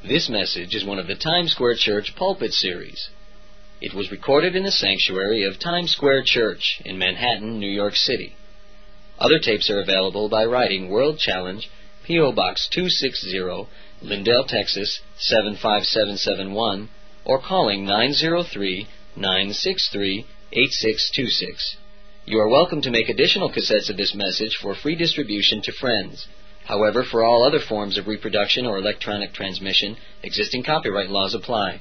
This message is one of the Times Square Church Pulpit Series. It was recorded in the sanctuary of Times Square Church in Manhattan, New York City. Other tapes are available by writing World Challenge, P.O. Box 260, Lindell, Texas 75771, or calling 903-963-8626. You are welcome to make additional cassettes of this message for free distribution to friends. However, for all other forms of reproduction or electronic transmission, existing copyright laws apply.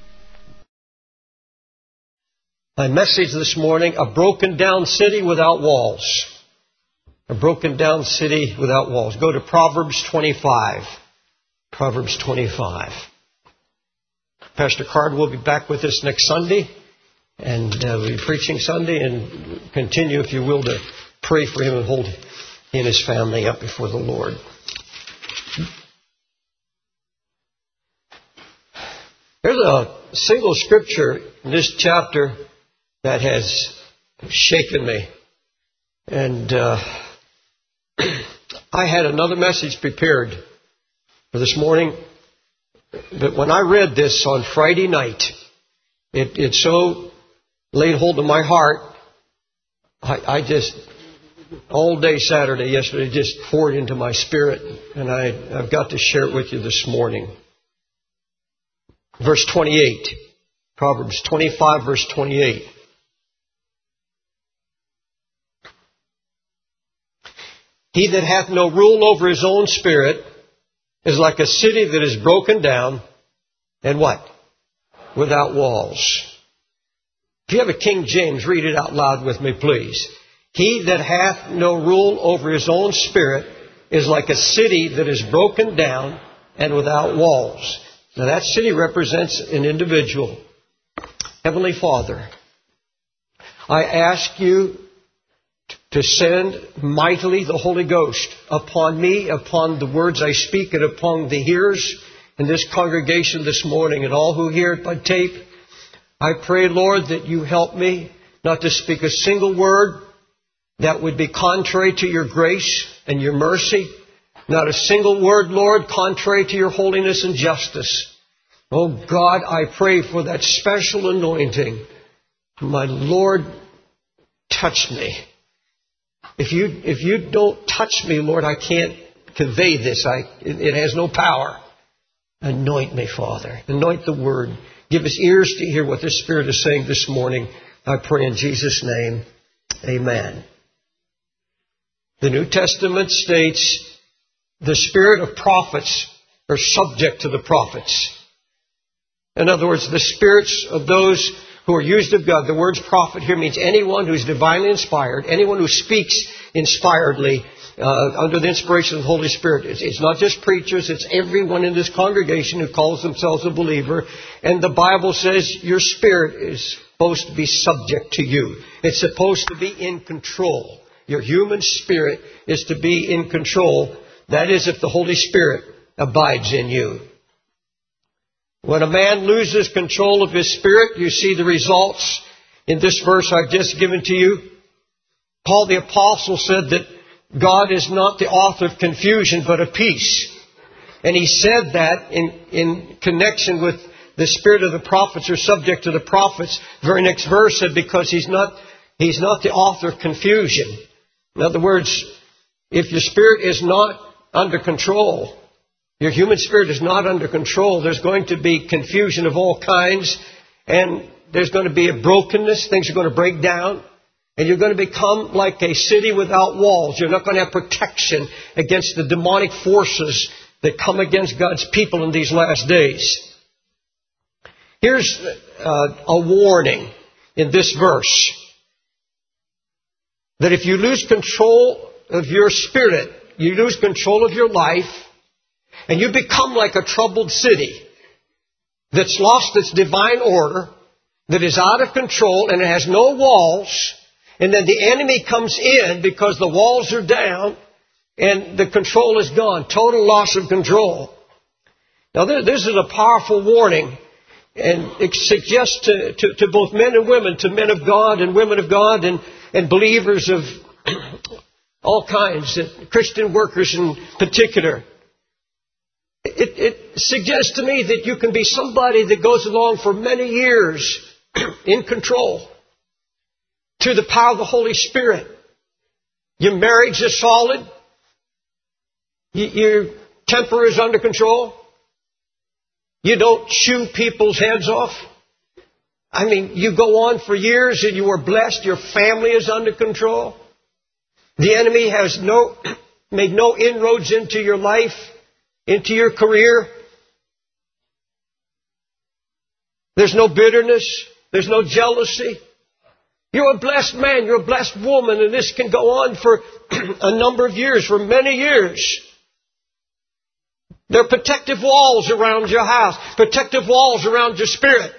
My message this morning, a broken down city without walls. A broken down city without walls. Go to Proverbs 25. Proverbs 25. Pastor Card will be back with us next Sunday. And we'll be preaching Sunday. And continue, if you will, to pray for him and hold he and his family up before the Lord. There's a single scripture in this chapter that has shaken me. And I had another message prepared for this morning. But when I read this on Friday night, it so laid hold of my heart. I just, all day Saturday, yesterday, just poured into my spirit. And I've got to share it with you this morning. Verse 28. Proverbs 25, verse 28. He that hath no rule over his own spirit is like a city that is broken down and what? Without walls. If you have a King James, read it out loud with me, please. He that hath no rule over his own spirit is like a city that is broken down and without walls. Now that city represents an individual. Heavenly Father, I ask you to send mightily the Holy Ghost upon me, upon the words I speak, and upon the hearers in this congregation this morning, and all who hear it by tape. I pray, Lord, that you help me not to speak a single word that would be contrary to your grace and your mercy. Not a single word, Lord, contrary to your holiness and justice. Oh God, I pray for that special anointing. My Lord, touch me. If you don't touch me, Lord, I can't convey this. It has no power. Anoint me, Father. Anoint the Word. Give us ears to hear what the Spirit is saying this morning. I pray in Jesus' name. Amen. The New Testament states the spirit of prophets are subject to the prophets. In other words, the spirits of those who are used of God. The word prophet here means anyone who's divinely inspired, anyone who speaks inspiredly under the inspiration of the Holy Spirit. It's not just preachers, it's everyone in this congregation who calls themselves a believer. And the Bible says your spirit is supposed to be subject to you. It's supposed to be in control. Your human spirit is to be in control. That is, if the Holy Spirit abides in you. When a man loses control of his spirit, you see the results in this verse I've just given to you. Paul the Apostle said that God is not the author of confusion, but of peace. And he said that in connection with the spirit of the prophets are subject to the prophets. The very next verse said, because he's not the author of confusion. In other words, if your spirit is not under control, your human spirit is not under control, there's going to be confusion of all kinds, and there's going to be a brokenness, things are going to break down, and you're going to become like a city without walls. You're not going to have protection against the demonic forces that come against God's people in these last days. Here's a warning in this verse, that if you lose control of your spirit, you lose control of your life, and you become like a troubled city that's lost its divine order, that is out of control, and it has no walls, and then the enemy comes in because the walls are down, and the control is gone. Total loss of control. Now this is a powerful warning, and it suggests to both men and women, to men of God and women of God, and believers of all kinds, Christian workers in particular. It suggests to me that you can be somebody that goes along for many years in control through the power of the Holy Spirit. Your marriage is solid. Your temper is under control. You don't chew people's heads off. I mean, you go on for years and you are blessed. Your family is under control. The enemy has made no inroads into your life, into your career. There's no bitterness. There's no jealousy. You're a blessed man. You're a blessed woman. And this can go on for a number of years, for many years. There are protective walls around your house, protective walls around your spirit.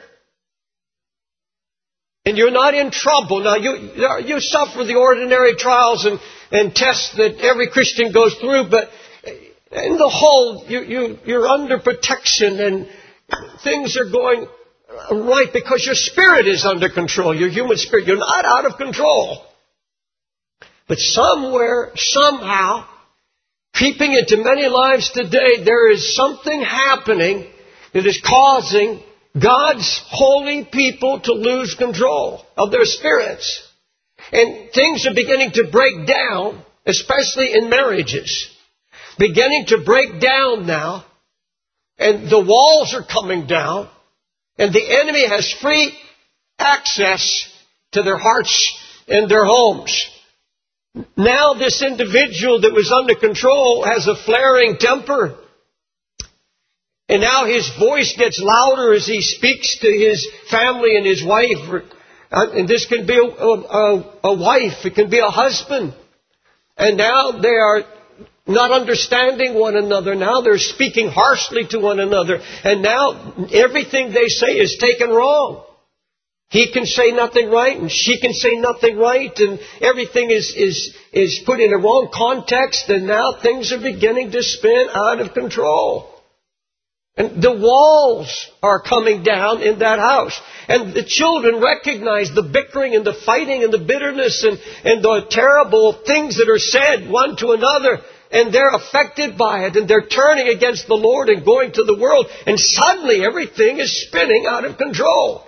And you're not in trouble. Now, you suffer the ordinary trials and tests that every Christian goes through, but in the whole, you're under protection and things are going right because your spirit is under control, your human spirit. You're not out of control. But somewhere, somehow, creeping into many lives today, there is something happening that is causing God's holy people to lose control of their spirits. And things are beginning to break down, especially in marriages. Beginning to break down now. And the walls are coming down. And the enemy has free access to their hearts and their homes. Now this individual that was under control has a flaring temper. And now his voice gets louder as he speaks to his family and his wife. And this can be a wife. It can be a husband. And now they are not understanding one another. Now they're speaking harshly to one another. And now everything they say is taken wrong. He can say nothing right and she can say nothing right. And everything is put in a wrong context. And now things are beginning to spin out of control. And the walls are coming down in that house. And the children recognize the bickering and the fighting and the bitterness and the terrible things that are said one to another. And they're affected by it. And they're turning against the Lord and going to the world. And suddenly everything is spinning out of control.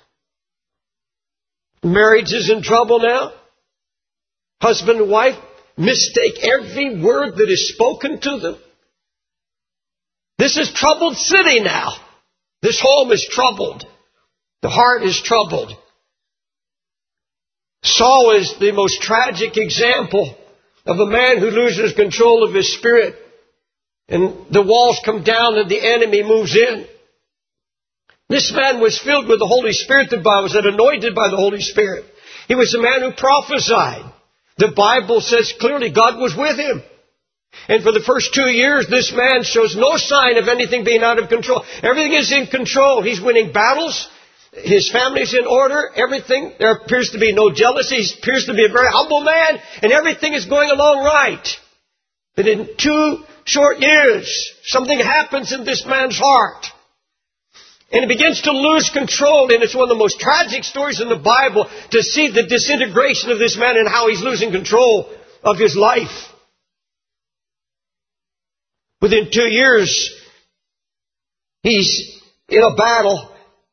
Marriage is in trouble now. Husband and wife mistake every word that is spoken to them. This is troubled city now. This home is troubled. The heart is troubled. Saul is the most tragic example of a man who loses control of his spirit. And the walls come down and the enemy moves in. This man was filled with the Holy Spirit, the Bible said, anointed by the Holy Spirit. He was a man who prophesied. The Bible says clearly God was with him. And for the first 2 years, this man shows no sign of anything being out of control. Everything is in control. He's winning battles. His family's in order. Everything. There appears to be no jealousy. He appears to be a very humble man. And everything is going along right. But in 2 short years, something happens in this man's heart. And he begins to lose control. And it's one of the most tragic stories in the Bible to see the disintegration of this man and how he's losing control of his life. Within 2 years, he's in a battle.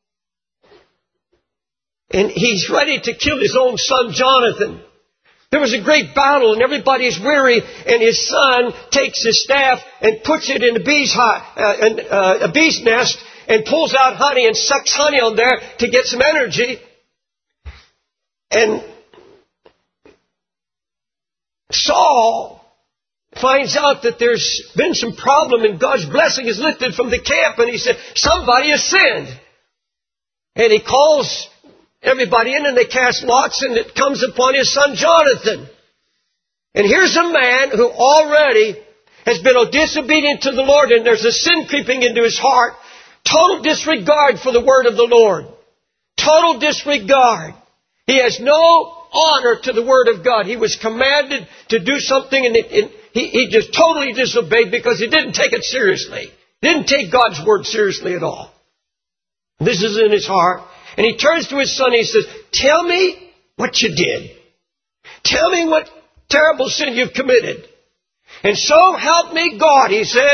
And he's ready to kill his own son, Jonathan. There was a great battle and everybody's weary. And his son takes his staff and puts it in a bee's nest and pulls out honey and sucks honey on there to get some energy. And Saul finds out that there's been some problem and God's blessing is lifted from the camp. And he said, somebody has sinned. And he calls everybody in and they cast lots and it comes upon his son Jonathan. And here's a man who already has been disobedient to the Lord and there's a sin creeping into his heart. Total disregard for the word of the Lord. Total disregard. He has no honor to the word of God. He was commanded to do something and he just totally disobeyed because he didn't take it seriously. He didn't take God's word seriously at all. This is in his heart. And he turns to his son and he says, tell me what you did. Tell me what terrible sin you've committed. And so help me God, he says,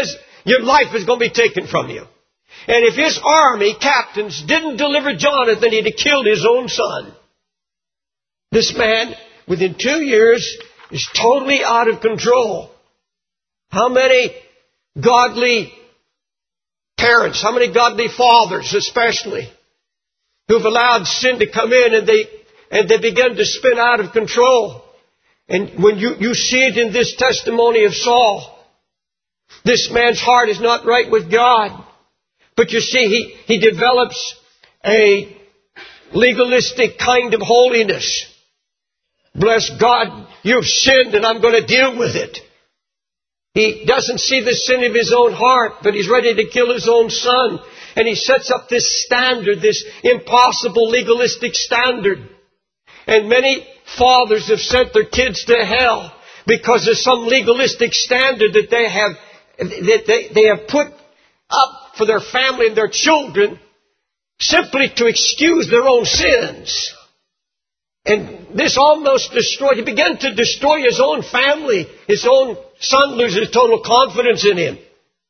your life is going to be taken from you. And if his army captains didn't deliver Jonathan, he'd have killed his own son. This man, within 2 years, is totally out of control. How many godly parents, how many godly fathers especially, who've allowed sin to come in and they begin to spin out of control. And when you see it in this testimony of Saul, this man's heart is not right with God. But you see, he develops a legalistic kind of holiness. Bless God, you've sinned and I'm going to deal with it. He doesn't see the sin of his own heart, but he's ready to kill his own son. And he sets up this standard, this impossible legalistic standard. And many fathers have sent their kids to hell because of some legalistic standard that they have put up for their family and their children simply to excuse their own sins. And this almost destroyed. He began to destroy his own family. His own son loses total confidence in him.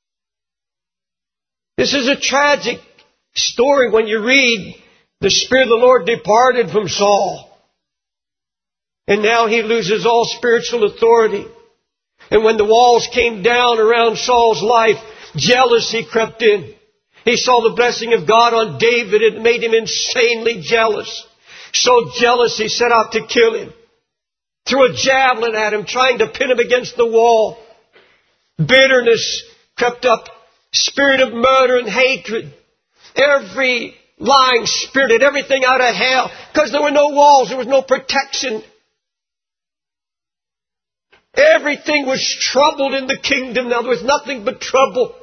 This is a tragic story when you read the Spirit of the Lord departed from Saul. And now he loses all spiritual authority. And when the walls came down around Saul's life, jealousy crept in. He saw the blessing of God on David. It made him insanely jealous. So jealous he set out to kill him. Threw a javelin at him, trying to pin him against the wall. Bitterness crept up. Spirit of murder and hatred. Every lying spirit, everything out of hell. Because there were no walls, there was no protection. Everything was troubled in the kingdom. Now there was nothing but trouble.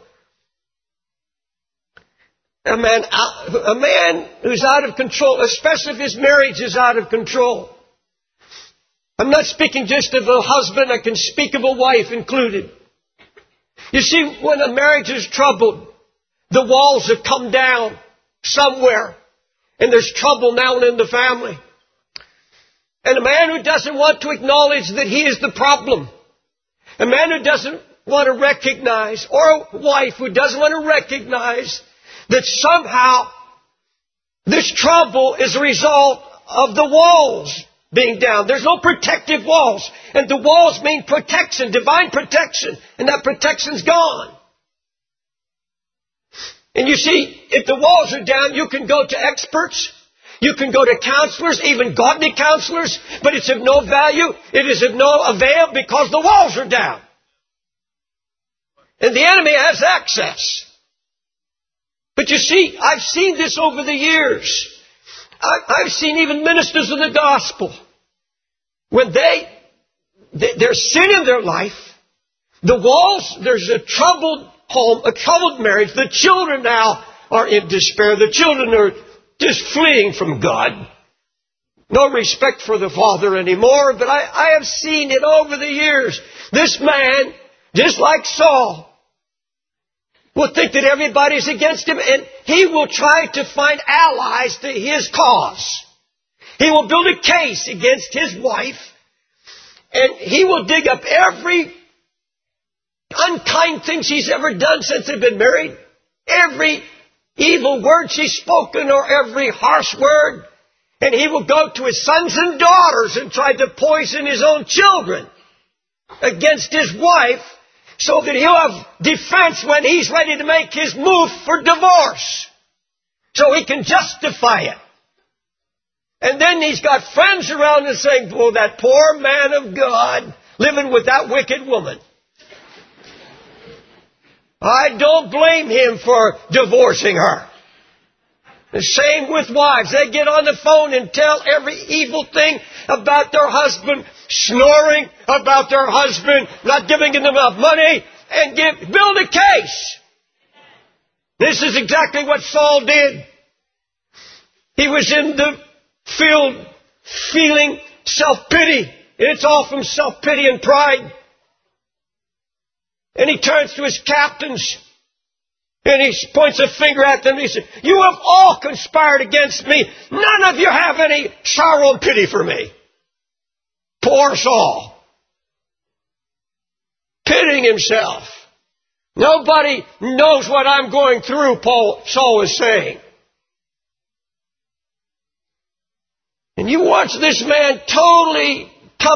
A man who's out of control, especially if his marriage is out of control. I'm not speaking just of a husband, I can speak of a wife included. You see, when a marriage is troubled, the walls have come down somewhere, and there's trouble now in the family. And a man who doesn't want to acknowledge that he is the problem, a man who doesn't want to recognize, or a wife who doesn't want to recognize that somehow this trouble is a result of the walls being down. There's no protective walls. And the walls mean protection, divine protection. And that protection's gone. And you see, if the walls are down, you can go to experts. You can go to counselors, even godly counselors. But it's of no value. It is of no avail because the walls are down. And the enemy has access. But you see, I've seen this over the years. I've seen even ministers of the gospel. When there's sin in their life, the walls, there's a troubled home, a troubled marriage. The children now are in despair. The children are just fleeing from God. No respect for the father anymore. But I have seen it over the years. This man, just like Saul, will think that everybody's against him, and he will try to find allies to his cause. He will build a case against his wife, and he will dig up every unkind thing she's ever done since they've been married, every evil word she's spoken, or every harsh word, and he will go to his sons and daughters and try to poison his own children against his wife, so that he'll have defense when he's ready to make his move for divorce. So he can justify it. And then he's got friends around him saying, oh, that poor man of God living with that wicked woman. I don't blame him for divorcing her. The same with wives. They get on the phone and tell every evil thing about their husband, snoring about their husband, not giving them enough money, and build a case. This is exactly what Saul did. He was in the field feeling self-pity. And it's all from self-pity and pride. And he turns to his captains and he points a finger at them and he says, you have all conspired against me. None of you have any sorrow and pity for me. Poor Saul. Pitying himself. Nobody knows what I'm going through, Saul was saying. And you watch this man totally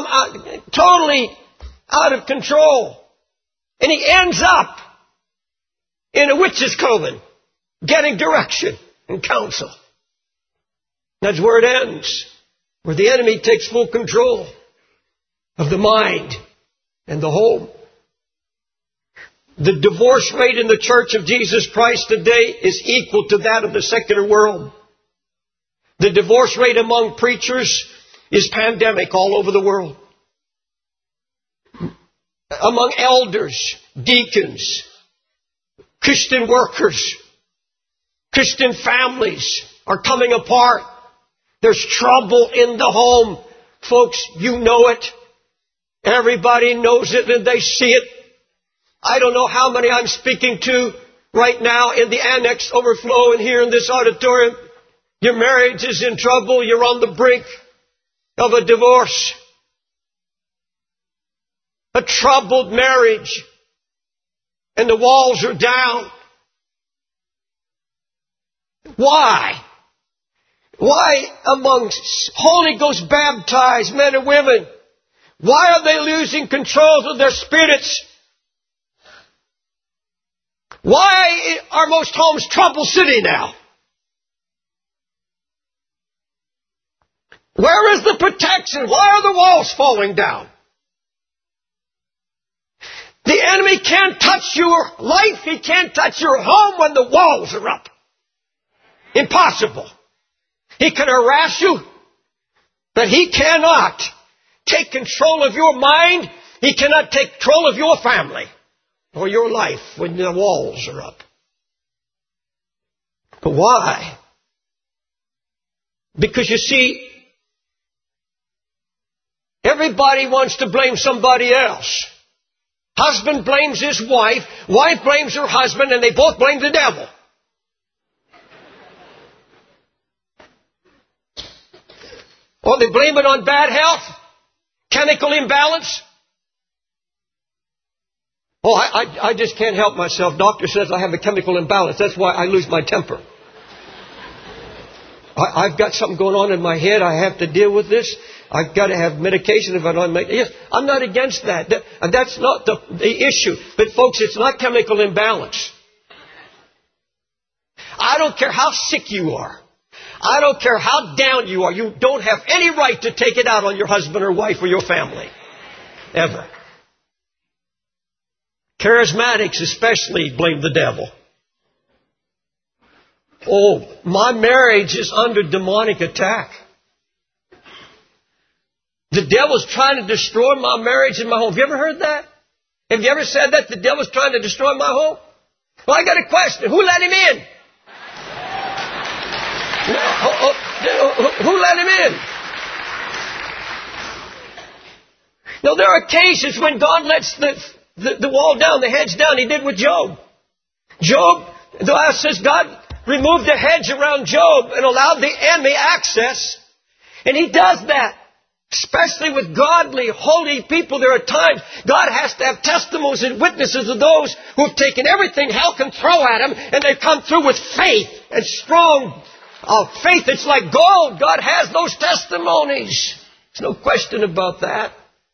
out of control. And he ends up in a witch's coven, getting direction and counsel. That's where it ends, where the enemy takes full control of the mind and the home. The divorce rate in the Church of Jesus Christ today is equal to that of the secular world. The divorce rate among preachers is pandemic all over the world. Among elders, deacons, Christian workers, Christian families are coming apart. There's trouble in the home. Folks, you know it. Everybody knows it and they see it. I don't know how many I'm speaking to right now in the annex overflow and here in this auditorium. Your marriage is in trouble. You're on the brink of a divorce. A troubled marriage. And the walls are down. Why? Why among Holy Ghost baptized men and women, why are they losing control of their spirits? Why are most homes trouble city now? Where is the protection? Why are the walls falling down? The enemy can't touch your life. He can't touch your home when the walls are up. Impossible. He can harass you, but he cannot take control of your mind. He cannot take control of your family or your life when the walls are up. But why? Because you see, everybody wants to blame somebody else. Husband blames his wife blames her husband, and they both blame the devil. Or they blame it on bad health, chemical imbalance. Oh, I just can't help myself. Doctor says I have a chemical imbalance. That's why I lose my temper. I've got something going on in my head. I have to deal with this. I've got to have medication if I don't make it. Yes, I'm not against that. That's not the issue. But folks, it's not chemical imbalance. I don't care how sick you are. I don't care how down you are. You don't have any right to take it out on your husband or wife or your family. Ever. Charismatics especially blame the devil. Oh, my marriage is under demonic attack. The devil's trying to destroy my marriage and my home. Have you ever heard that? Have you ever said that? The devil's trying to destroy my home? Well, I got a question. Who let him in? Who let him in? Now, there are cases when God lets the wall down, the hedge down. He did with Job. Job, the Bible says God removed the hedge around Job and allowed the enemy access. And He does that. Especially with godly, holy people, there are times God has to have testimonies and witnesses of those who have taken everything hell can throw at them, and they've come through with faith and strong faith. It's like gold. God has those testimonies. There's no question about that.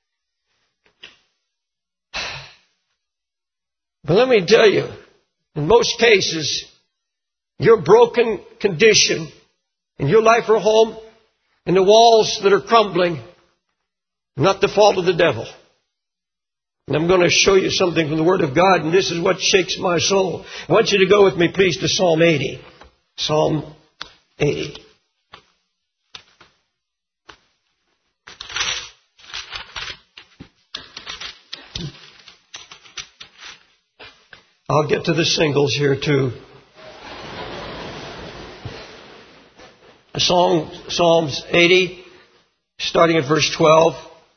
But let me tell you, in most cases, your broken condition in your life or home, and the walls that are crumbling, not the fault of the devil. And I'm going to show you something from the Word of God, and this is what shakes my soul. I want you to go with me, please, to Psalm 80. Psalm 80. I'll get to the singles here, too. Psalms 80, starting at verse 12.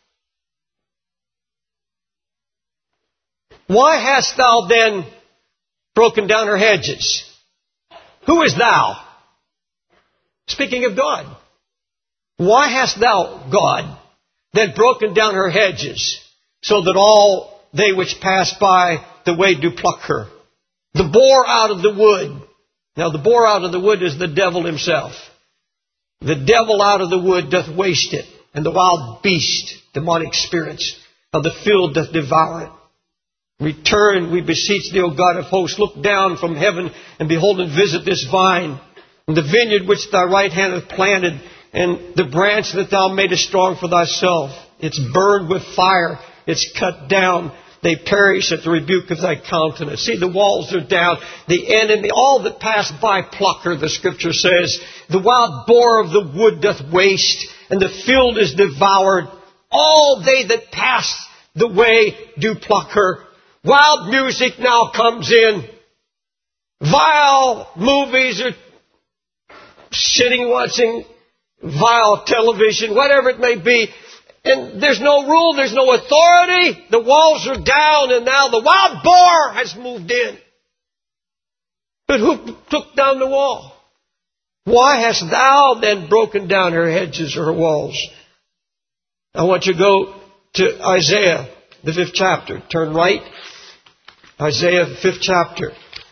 Why hast thou then broken down her hedges? Who is thou? Speaking of God. Why hast thou, God, then broken down her hedges, so that all they which pass by the way do pluck her. The boar out of the wood. Now the boar out of the wood is the devil himself. The devil out of the wood doth waste it, and the wild beast, demonic spirits of the field doth devour it. Return, we beseech thee, O God of hosts, look down from heaven, and behold and visit this vine, and the vineyard which thy right hand hath planted, and the branch that thou madest strong for thyself. It's burned with fire, it's cut down. They perish at the rebuke of thy countenance. See, the walls are down. The enemy, all that pass by pluck her, the Scripture says. The wild boar of the wood doth waste, and the field is devoured. All they that pass the way do pluck her. Wild music now comes in. Vile movies are sitting watching vile television, whatever it may be. And there's no rule, there's no authority. The walls are down, and now the wild boar has moved in. But who took down the wall? Why hast thou then broken down her hedges or her walls? I want you to go to Isaiah, the 5th chapter. Turn right. Isaiah, the 5th chapter.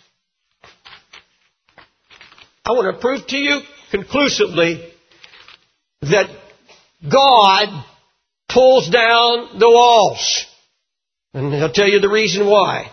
I want to prove to you conclusively that God pulls down the walls. And I'll tell you the reason why.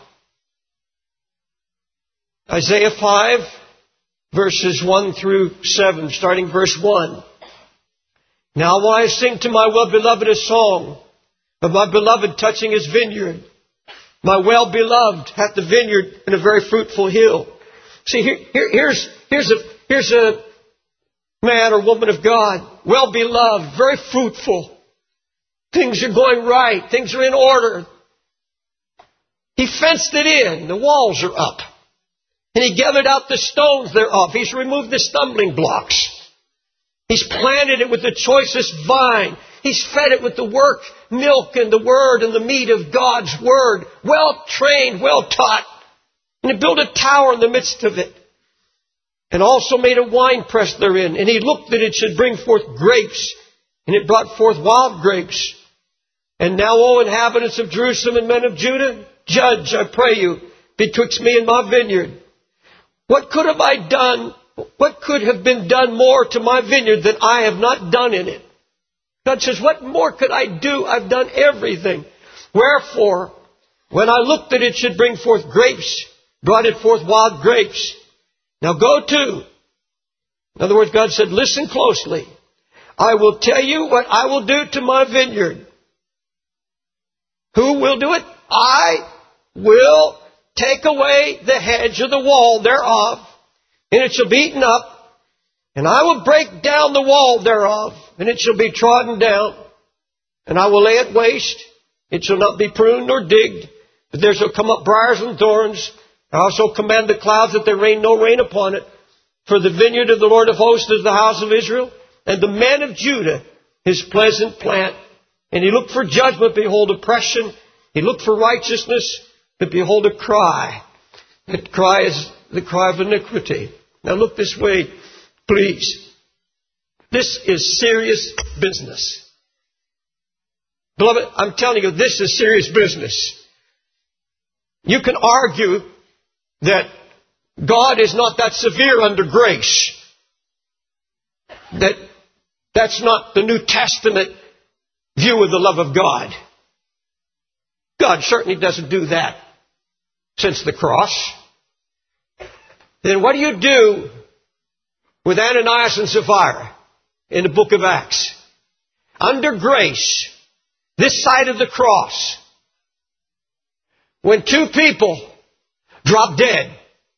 Isaiah 5, verses 1 through 7, starting verse 1. Now will I sing to my well-beloved a song of my beloved touching his vineyard. My well-beloved hath the vineyard in a very fruitful hill. See, here's a man or woman of God, well-beloved, very fruitful. Things are going right. Things are in order. He fenced it in. The walls are up. And he gathered out the stones thereof. He's removed the stumbling blocks. He's planted it with the choicest vine. He's fed it with the work, milk, and the word and the meat of God's word. Well trained, well taught. And he built a tower in the midst of it. And also made a winepress therein. And he looked that it should bring forth grapes. And it brought forth wild grapes. And now, O inhabitants of Jerusalem and men of Judah, judge, I pray you, betwixt me and my vineyard. What could have I done? What could have been done more to my vineyard than I have not done in it? God says, what more could I do? I've done everything. Wherefore, when I looked that it should bring forth grapes, brought it forth wild grapes. Now go to. In other words, God said, listen closely. I will tell you what I will do to my vineyard. Who will do it? I will take away the hedge of the wall thereof, and it shall be eaten up, and I will break down the wall thereof, and it shall be trodden down, and I will lay it waste. It shall not be pruned nor digged, but there shall come up briars and thorns. I also command the clouds that there rain no rain upon it. For the vineyard of the Lord of hosts is the house of Israel, and the men of Judah his pleasant plant. And he looked for judgment, behold oppression. He looked for righteousness, but behold a cry. That cry is the cry of iniquity. Now look this way, please. This is serious business. Beloved, I'm telling you, this is serious business. You can argue that God is not that severe under grace. That's not the New Testament view of the love of God. God certainly doesn't do that since the cross. Then what do you do with Ananias and Sapphira in the book of Acts? Under grace, this side of the cross, when two people drop dead.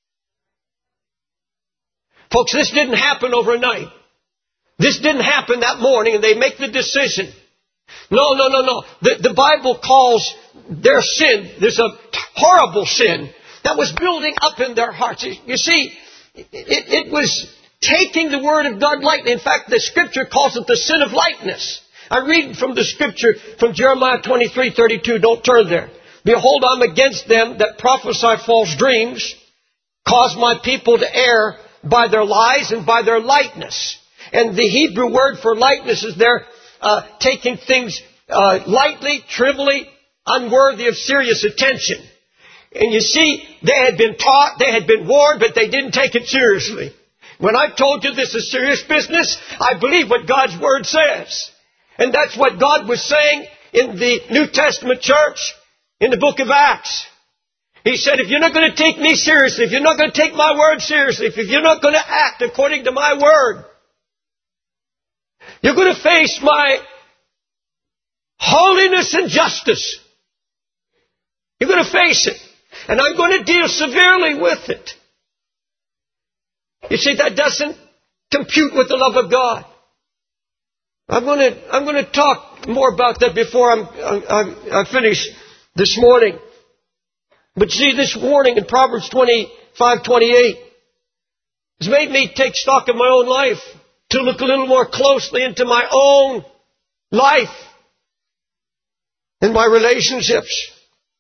Folks, this didn't happen overnight. This didn't happen that morning and they make the decision. No. The Bible calls their sin, there's a horrible sin that was building up in their hearts. You see, it was taking the Word of God lightly. In fact, the Scripture calls it the sin of lightness. I read from the Scripture from Jeremiah 23:32. Don't turn there. Behold, I'm against them that prophesy false dreams, cause my people to err by their lies and by their lightness. And the Hebrew word for lightness is there taking things lightly, trivially, unworthy of serious attention. And you see, they had been taught, they had been warned, but they didn't take it seriously. When I told you this is serious business, I believe what God's Word says. And that's what God was saying in the New Testament church in the book of Acts. He said, if you're not going to take me seriously, if you're not going to take my Word seriously, if you're not going to act according to my Word, you're going to face my holiness and justice. You're going to face it. And I'm going to deal severely with it. You see, that doesn't compute with the love of God. I'm going to talk more about that before I finish this morning. But see, this warning in Proverbs 25:28 has made me take stock of my own life, to look a little more closely into my own life and my relationships.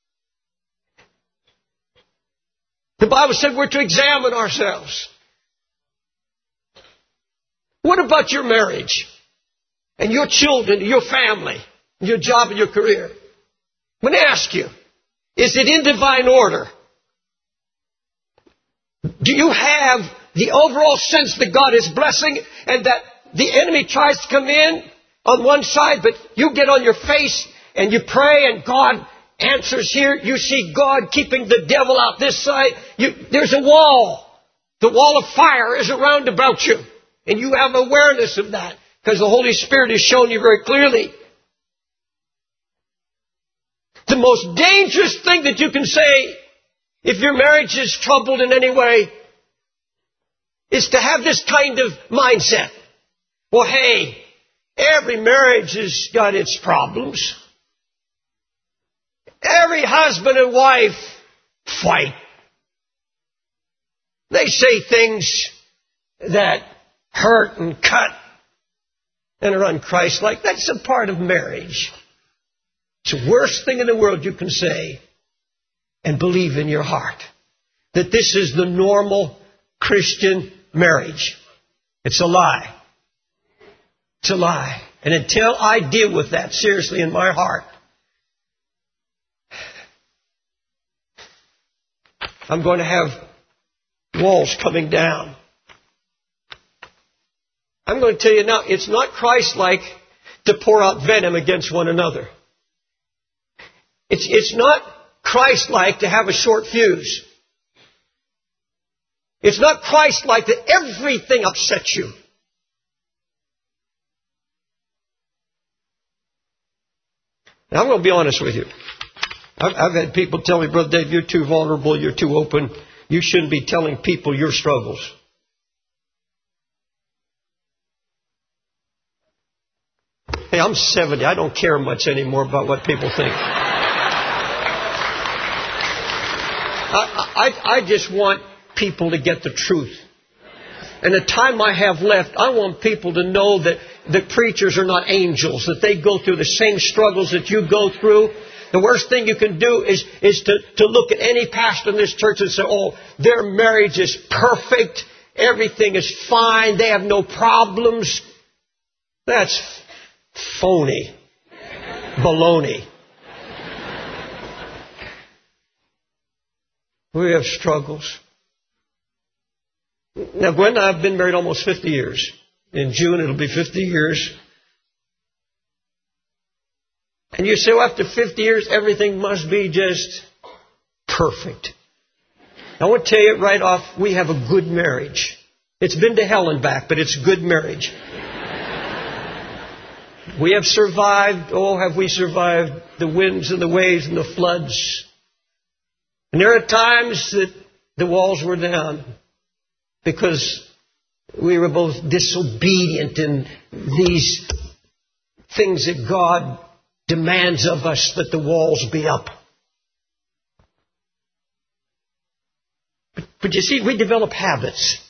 The Bible said we're to examine ourselves. What about your marriage and your children, your family, your job and your career? Let me ask you, is it in divine order? Do you have the overall sense that God is blessing and that the enemy tries to come in on one side, but you get on your face and you pray and God answers here? You see God keeping the devil out this side. There's a wall. The wall of fire is around about you. And you have awareness of that because the Holy Spirit has shown you very clearly. The most dangerous thing that you can say if your marriage is troubled in any way is to have this kind of mindset. Well, hey, every marriage has got its problems. Every husband and wife fight. They say things that hurt and cut and are unchristlike. That's a part of marriage. It's the worst thing in the world you can say and believe in your heart. That this is the normal Christian marriage. It's a lie. It's a lie. And until I deal with that seriously in my heart, I'm going to have walls coming down. I'm going to tell you now, it's not Christ-like to pour out venom against one another. It's not Christ-like to have a short fuse. It's not Christ-like that everything upsets you. Now, I'm going to be honest with you. I've had people tell me, Brother Dave, you're too vulnerable, you're too open. You shouldn't be telling people your struggles. Hey, I'm 70. I don't care much anymore about what people think. I just want people to get the truth. And the time I have left, I want people to know that the preachers are not angels, that they go through the same struggles that you go through. The worst thing you can do is to look at any pastor in this church and say, oh, their marriage is perfect. Everything is fine. They have no problems. That's phony. Baloney. We have struggles. Now, Gwen and I have been married almost 50 years. In June, it'll be 50 years. And you say, well, after 50 years, everything must be just perfect. I want to tell you right off, we have a good marriage. It's been to hell and back, but it's a good marriage. We have survived, have we survived the winds and the waves and the floods. And there are times that the walls were down because we were both disobedient in these things that God demands of us, that the walls be up. But you see, we develop habits.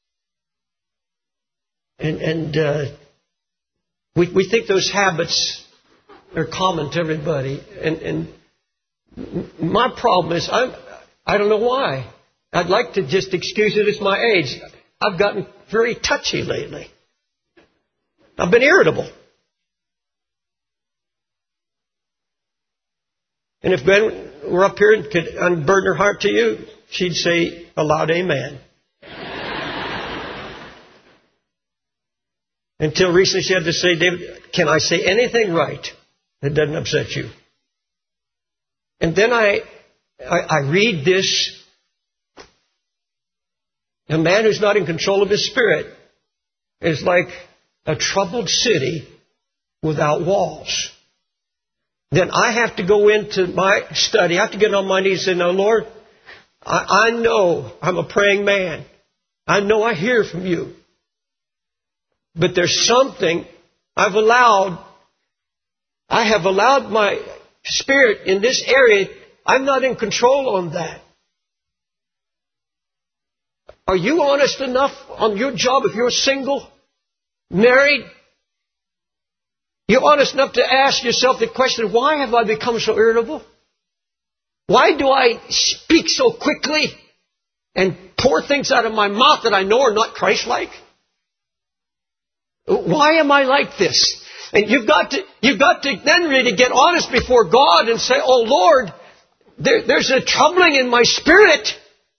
And we think those habits are common to everybody. And my problem is, I don't know why. I'd like to just excuse it as my age. I've gotten very touchy lately. I've been irritable. And if Gwen were up here and could unburden her heart to you, she'd say a loud amen. Until recently she had to say, David, can I say anything right that doesn't upset you? And then I read this. A man who's not in control of his spirit is like a troubled city without walls. Then I have to go into my study. I have to get on my knees and say, no, Lord, I know I'm a praying man. I know I hear from you. But there's something I have allowed my spirit in this area. I'm not in control on that. Are you honest enough on your job if you're single, married? You're honest enough to ask yourself the question, why have I become so irritable? Why do I speak so quickly and pour things out of my mouth that I know are not Christ-like? Why am I like this? And you've got to then really get honest before God and say, oh Lord, there's a troubling in my spirit.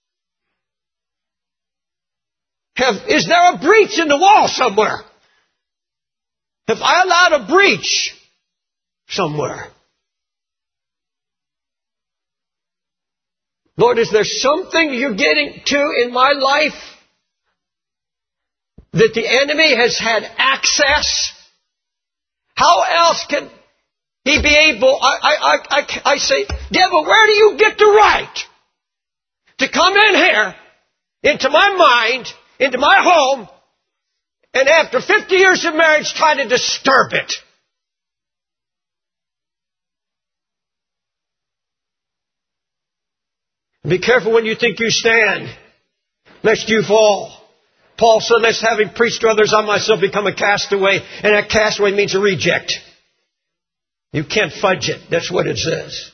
Is there a breach in the wall somewhere? Have I allowed a breach somewhere? Lord, is there something you're getting to in my life that the enemy has had access? How else can he be able... I say, devil, where do you get the right to come in here, into my mind, into my home, and after 50 years of marriage try to disturb it? Be careful when you think you stand, lest you fall. Paul said, lest having preached to others, I myself become a castaway. And a castaway means a reject. You can't fudge it. That's what it says.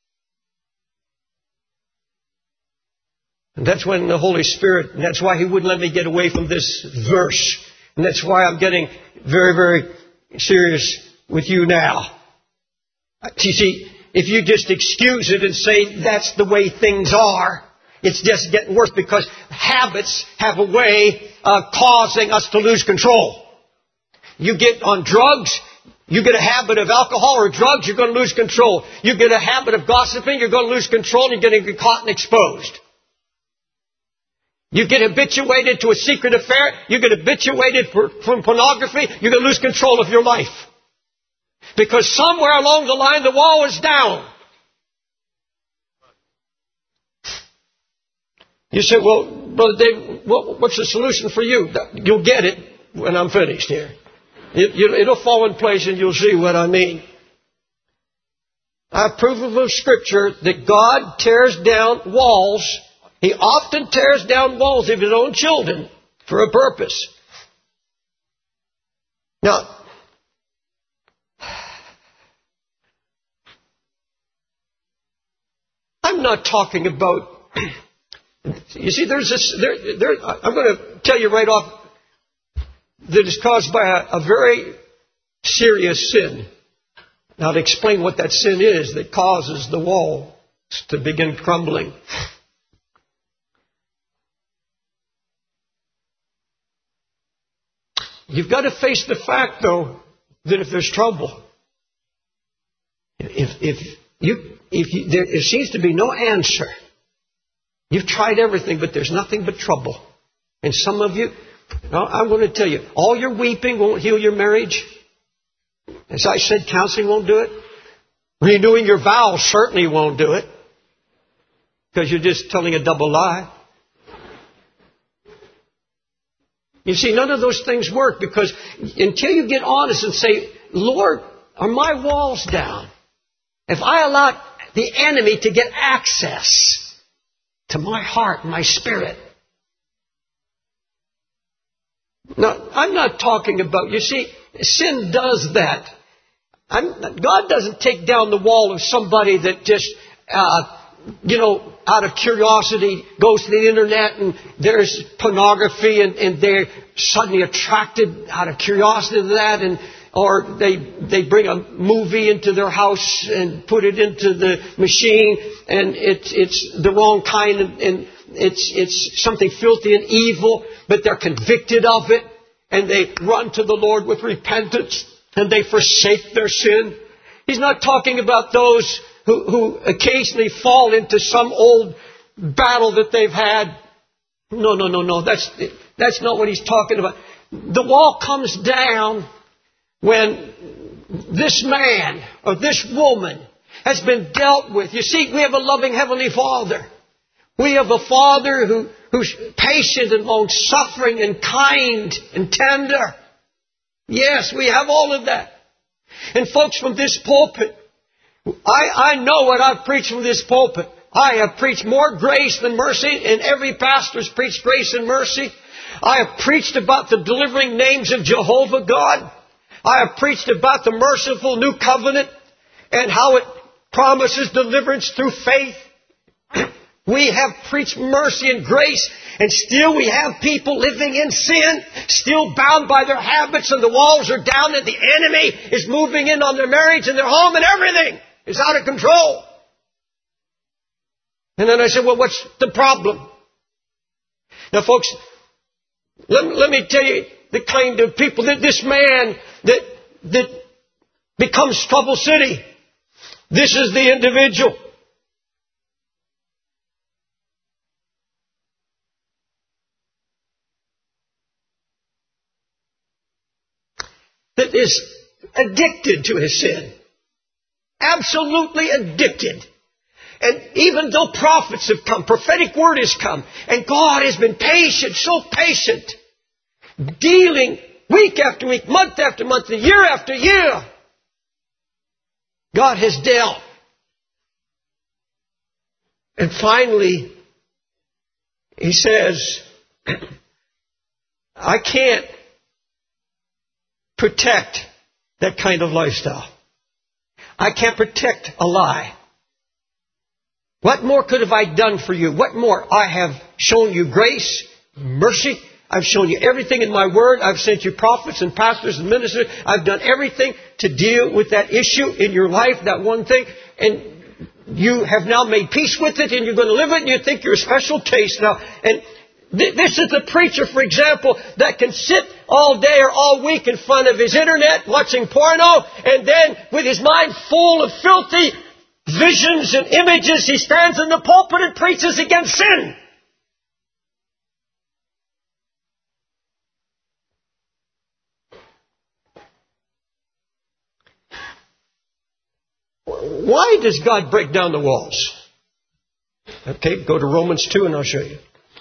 And that's when the Holy Spirit, and that's why He wouldn't let me get away from this verse. And that's why I'm getting very, very serious with you now. You see, if you just excuse it and say that's the way things are, it's just getting worse because habits have a way of causing us to lose control. You get on drugs, you get a habit of alcohol or drugs, you're going to lose control. You get a habit of gossiping, you're going to lose control and you're going to get caught and exposed. You get habituated to a secret affair, you get habituated from pornography, you're going to lose control of your life. Because somewhere along the line the wall is down. You say, well, Brother Dave, what's the solution for you? You'll get it when I'm finished here. It'll fall in place and you'll see what I mean. I prove of Scripture that God tears down walls. He often tears down walls of His own children for a purpose. Now, I'm not talking about... You see, there's this. I'm going to tell you right off that it's caused by a very serious sin. Now, to explain what that sin is that causes the wall to begin crumbling. You've got to face the fact, though, that if there's trouble, there seems to be no answer. You've tried everything, but there's nothing but trouble. And some of you, I'm going to tell you, all your weeping won't heal your marriage. As I said, counseling won't do it. Renewing your vows certainly won't do it. Because you're just telling a double lie. You see, none of those things work because until you get honest and say, Lord, are my walls down? If I allow the enemy to get access to my heart and my spirit. Now, I'm not talking about, you see, sin does that. God doesn't take down the wall of somebody that just, out of curiosity goes to the internet and there's pornography and they're suddenly attracted out of curiosity to that and or they bring a movie into their house and put it into the machine, and it's the wrong kind, and it's something filthy and evil, but they're convicted of it, and they run to the Lord with repentance, and they forsake their sin. He's not talking about those who occasionally fall into some old battle that they've had. No. That's not what he's talking about. The wall comes down when this man or this woman has been dealt with. You see, we have a loving Heavenly Father. We have a Father who's patient and long-suffering and kind and tender. Yes, we have all of that. And folks, from this pulpit, I know what I've preached from this pulpit. I have preached more grace than mercy, and every pastor has preached grace and mercy. I have preached about the delivering names of Jehovah God. I have preached about the merciful new covenant and how it promises deliverance through faith. We have preached mercy and grace, and still we have people living in sin, still bound by their habits, and the walls are down, and the enemy is moving in on their marriage and their home, and everything is out of control. And then I said, well, what's the problem? Now, folks, let me tell you the kind of people that this man that becomes Trouble City. This is the individual. That is addicted to his sin. Absolutely addicted. And even though prophets have come, prophetic word has come, and God has been patient, so patient, dealing week after week, month after month, year after year, God has dealt. And finally, he says, I can't protect that kind of lifestyle. I can't protect a lie. What more could have I done for you? What more? I have shown you grace, mercy. I've shown you everything in my word. I've sent you prophets and pastors and ministers. I've done everything to deal with that issue in your life, that one thing. And you have now made peace with it, and you're going to live it, and you think you're a special case now. And this is the preacher, for example, that can sit all day or all week in front of his internet watching porno, and then with his mind full of filthy visions and images, he stands in the pulpit and preaches against sin. Why does God break down the walls? Okay, go to Romans 2 and I'll show you.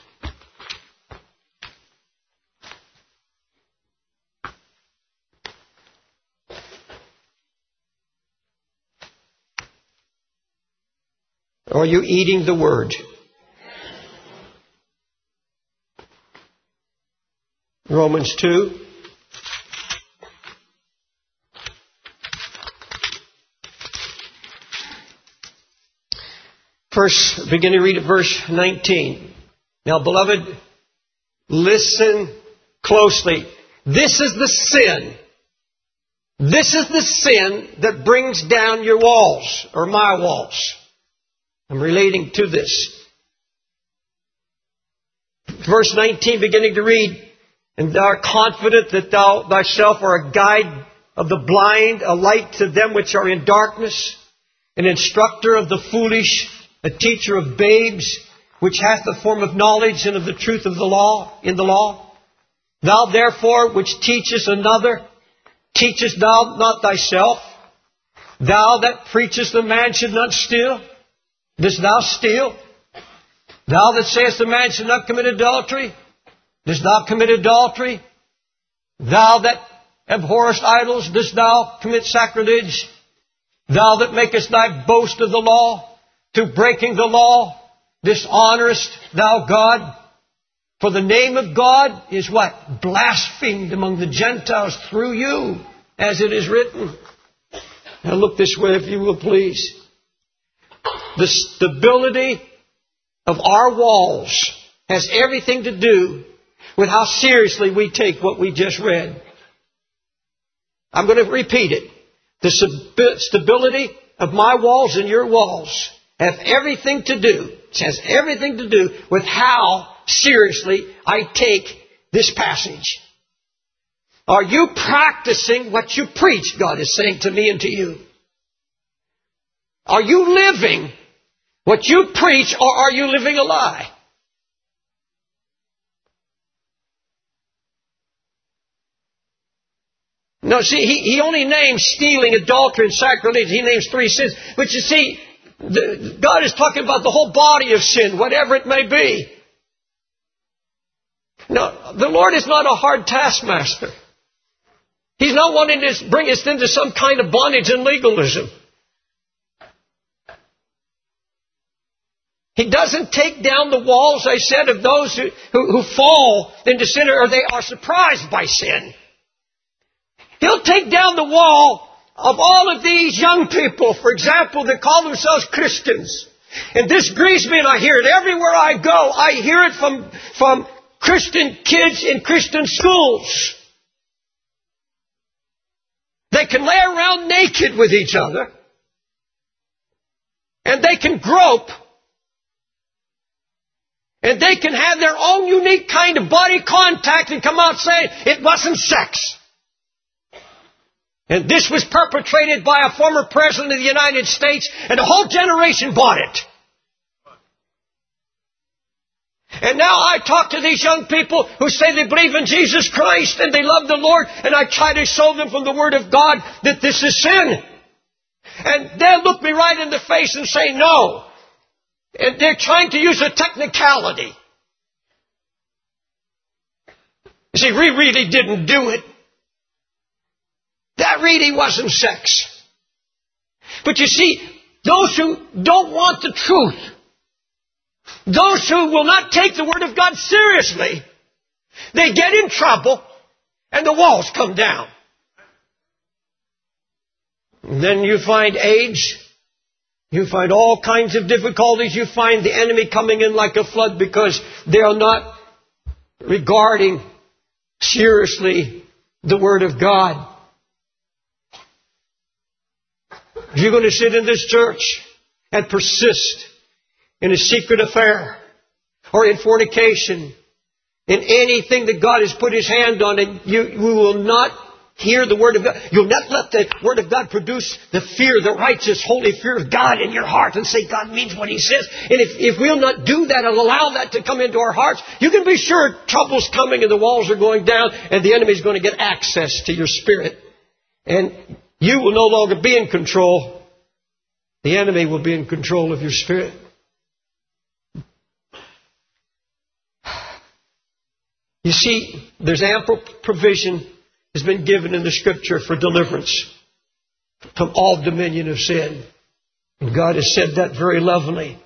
Are you eating the Word? Romans 2. First, begin to read at verse 19. Now, beloved, listen closely. This is the sin. This is the sin that brings down your walls, or my walls. I'm relating to this. Verse 19, beginning to read, and thou art confident that thou thyself art a guide of the blind, a light to them which are in darkness, an instructor of the foolish, a teacher of babes, which hath the form of knowledge and of the truth of the law, in the law. Thou therefore which teachest another, teachest thou not thyself? Thou that preachest the man should not steal, dost thou steal? Thou that sayest the man should not commit adultery, dost thou commit adultery? Thou that abhorrest idols, dost thou commit sacrilege? Thou that makest thy boast of the law, through breaking the law, dishonorest thou God? For the name of God is what? Blasphemed among the Gentiles through you, as it is written. Now look this way, if you will, please. The stability of our walls has everything to do with how seriously we take what we just read. I'm going to repeat it. The stability of my walls and your walls has everything to do with how seriously I take this passage. Are you practicing what you preach, God is saying to me and to you? Are you living what you preach, or are you living a lie? No, see, he only names stealing, adultery, and sacrilege. He names 3 sins. But you see, God is talking about the whole body of sin, whatever it may be. No, the Lord is not a hard taskmaster. He's not wanting to bring us into some kind of bondage and legalism. He doesn't take down the walls, I said, of those who fall into sin or they are surprised by sin. He'll take down the wall of all of these young people, for example, that call themselves Christians. And this grieves me, and I hear it everywhere I go. I hear it from Christian kids in Christian schools. They can lay around naked with each other. And they can grope. And they can have their own unique kind of body contact and come out saying it wasn't sex. And this was perpetrated by a former president of the United States, and a whole generation bought it. And now I talk to these young people who say they believe in Jesus Christ and they love the Lord, and I try to show them from the Word of God that this is sin. And they'll look me right in the face and say no. And they're trying to use a technicality. You see, we really didn't do it. That really wasn't sex. But you see, those who don't want the truth, those who will not take the Word of God seriously, they get in trouble and the walls come down. And then you find AIDS, you find all kinds of difficulties, you find the enemy coming in like a flood because they are not regarding seriously the Word of God. If you're going to sit in this church and persist in a secret affair or in fornication, in anything that God has put His hand on, and you will not hear the Word of God. You'll not let the Word of God produce the fear, the righteous, holy fear of God in your heart and say God means what He says. And if we'll not do that and allow that to come into our hearts, you can be sure trouble's coming and the walls are going down and the enemy's going to get access to your spirit. And you will no longer be in control. The enemy will be in control of your spirit. You see, there's ample provision has been given in the Scripture for deliverance from all dominion of sin. And God has said that very lovingly.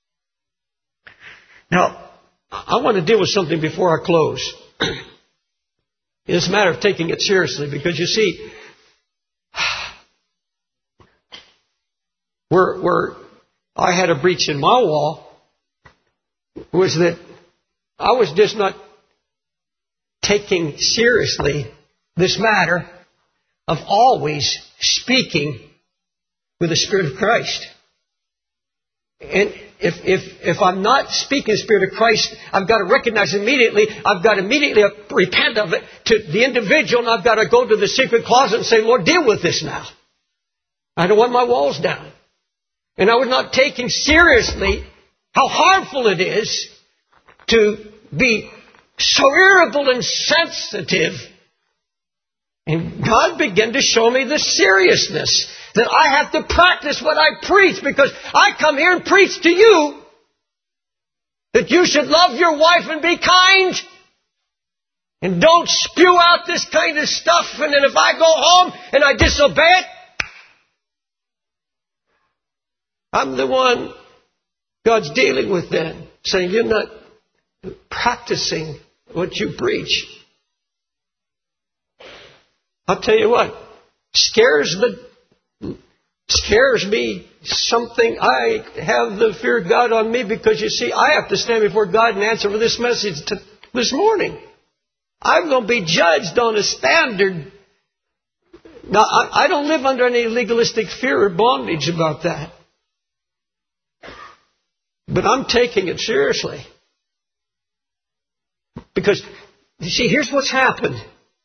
Now, I want to deal with something before I close. It's a matter of taking it seriously, because you see, where I had a breach in my wall was that I was just not taking seriously this matter of always speaking with the Spirit of Christ. And if I'm not speaking the Spirit of Christ, I've got to recognize immediately, I've got to immediately repent of it to the individual, and I've got to go to the secret closet and say, Lord, deal with this now. I don't want my walls down. And I was not taking seriously how harmful it is to be so irritable and sensitive. And God began to show me the seriousness that I have to practice what I preach, because I come here and preach to you that you should love your wife and be kind. And don't spew out this kind of stuff, and then if I go home and I disobey it, I'm the one God's dealing with then, saying you're not practicing what you preach. I'll tell you what, scares me something. I have the fear of God on me, because you see, I have to stand before God and answer for this message this morning. I'm going to be judged on a standard Now, I don't live under any legalistic fear or bondage about that. But I'm taking it seriously. Because, you see, here's what's happened.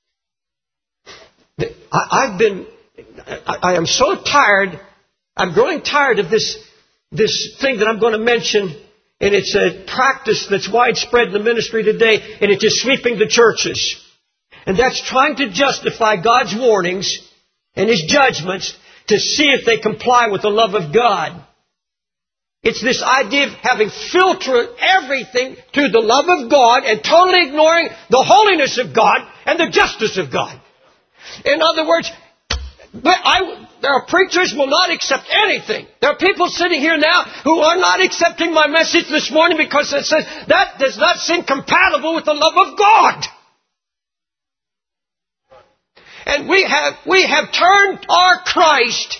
I am so tired. I'm growing tired of this thing that I'm going to mention. And it's a practice that's widespread in the ministry today. And it's just sweeping the churches. And that's trying to justify God's warnings and His judgments to see if they comply with the love of God. It's this idea of having filtered everything through the love of God and totally ignoring the holiness of God and the justice of God. In other words, there are preachers who will not accept anything. There are people sitting here now who are not accepting my message this morning because it says that does not seem compatible with the love of God. And we have turned our Christ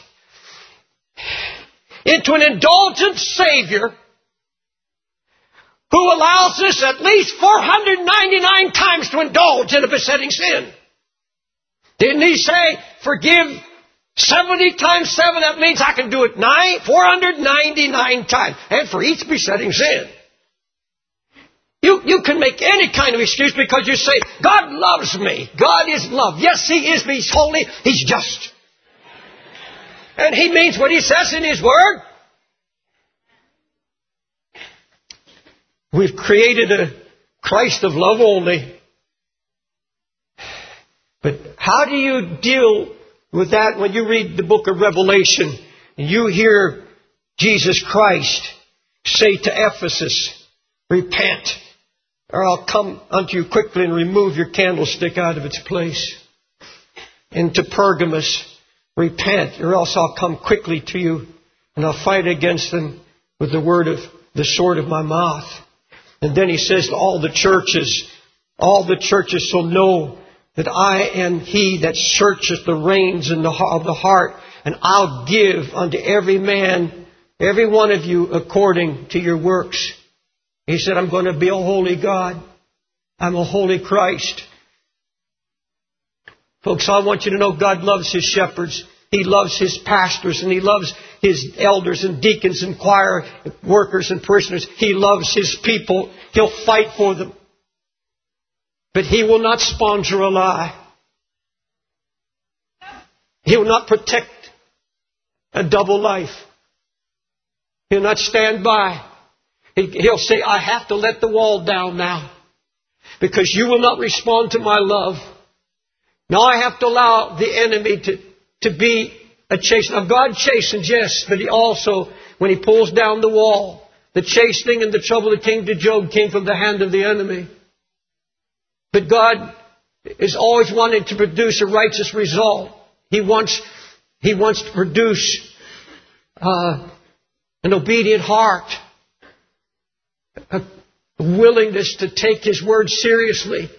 into an indulgent Savior who allows us at least 499 times to indulge in a besetting sin. Didn't He say, forgive 70 times 7? That means I can do it 499 times. And for each besetting sin. You can make any kind of excuse because you say, God loves me. God is love. Yes, He is. He's holy. He's just. And He means what He says in His Word. We've created a Christ of love only. But how do you deal with that when you read the book of Revelation and you hear Jesus Christ say to Ephesus, repent, or I'll come unto you quickly and remove your candlestick out of its place. And to Pergamos, repent, or else I'll come quickly to you and I'll fight against them with the sword of my mouth. And then He says to all the churches shall know that I am He that searcheth the reins of the heart, and I'll give unto every man, every one of you, according to your works. He said, I'm going to be a holy God. I'm a holy Christ. Folks, I want you to know God loves His shepherds. He loves His pastors, and He loves His elders and deacons and choir workers and parishioners. He loves His people. He'll fight for them. But He will not sponsor a lie. He will not protect a double life. He'll not stand by. He'll say, I have to let the wall down now because you will not respond to my love. Now I have to allow the enemy to be a chastener. Now God chastens, yes, but He also, when He pulls down the wall, the chastening and the trouble that came to Job came from the hand of the enemy. But God is always wanting to produce a righteous result. He wants to produce an obedient heart. A willingness to take His word seriously.